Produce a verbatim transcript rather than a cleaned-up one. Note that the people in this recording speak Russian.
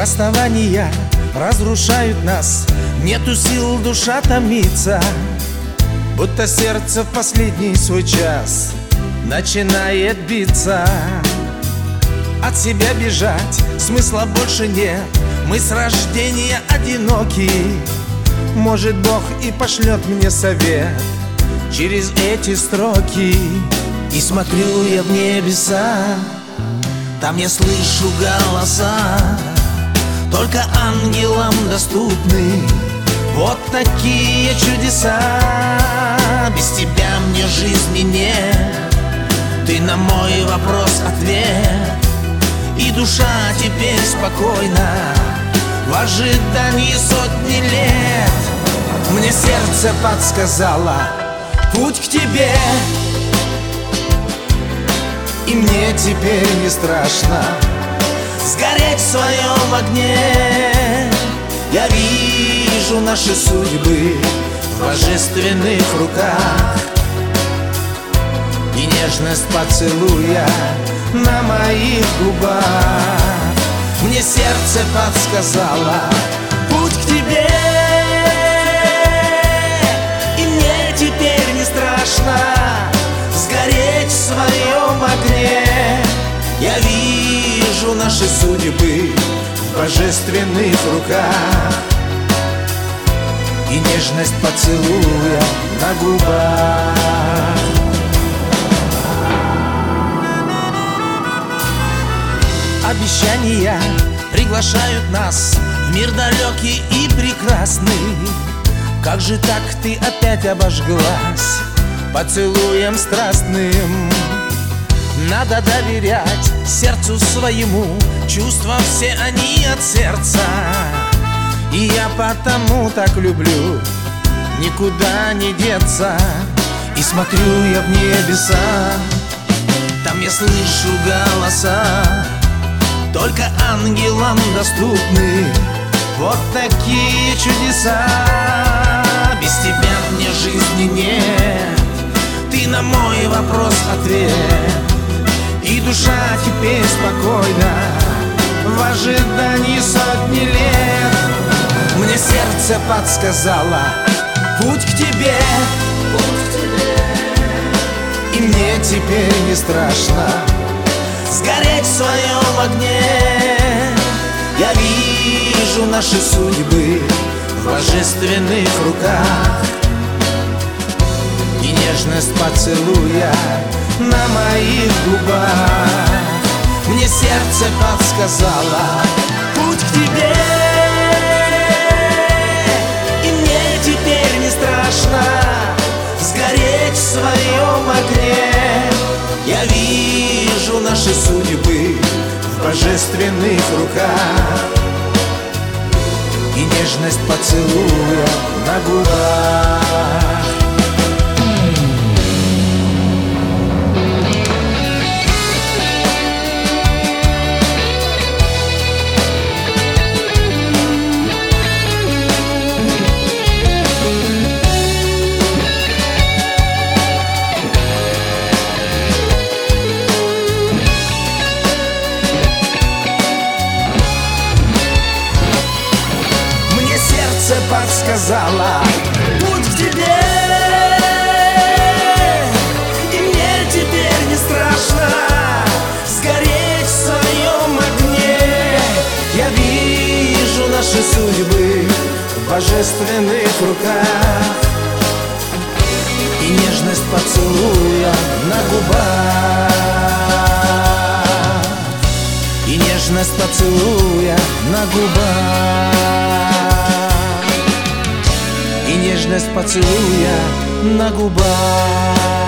Расставания разрушают нас, нету сил, душа томится, будто сердце в последний свой час начинает биться. От себя бежать смысла больше нет, мы с рождения одиноки. Может, Бог и пошлет мне совет через эти строки. И смотрю я в небеса, там я слышу голоса, только ангелам доступны вот такие чудеса. Без тебя мне жизни нет, ты на мой вопрос ответ. И душа теперь спокойна в ожидании сотни лет. Мне сердце подсказало путь к тебе, и мне теперь не страшно сгореть в своем огне. Я вижу наши судьбы в божественных руках, и нежность поцелуя на моих губах. Мне сердце подсказало путь к тебе, и мне теперь не страшно сгореть в своем огне. Я вижу наши судьбы в божественных руках, и нежность поцелуя на губах. Обещания приглашают нас в мир далекий и прекрасный. Как же так ты опять обожглась поцелуем страстным? Надо доверять сердцу своему, чувства все они от сердца. И я потому так люблю, никуда не деться. И смотрю я в небеса, там я слышу голоса, только ангелам доступны вот такие чудеса. Без тебя мне жизни нет, ты на мой вопрос ответ. И душа теперь спокойна в ожидании сотни лет. Мне сердце подсказало путь к тебе, и мне теперь не страшно сгореть в своем огне. Я вижу наши судьбы в божественных руках, и нежность поцелуя на моих губах. Мне сердце подсказало путь к тебе, и мне теперь не страшно сгореть в своем огне. Я вижу наши судьбы в божественных руках, и нежность поцелуя на губах. Подсказала путь к тебе, и мне теперь не страшно сгореть в своем огне. Я вижу наши судьбы в божественных руках, и нежность поцелуя на губах, и нежность поцелуя на губах, и нежность поцелуя на губах.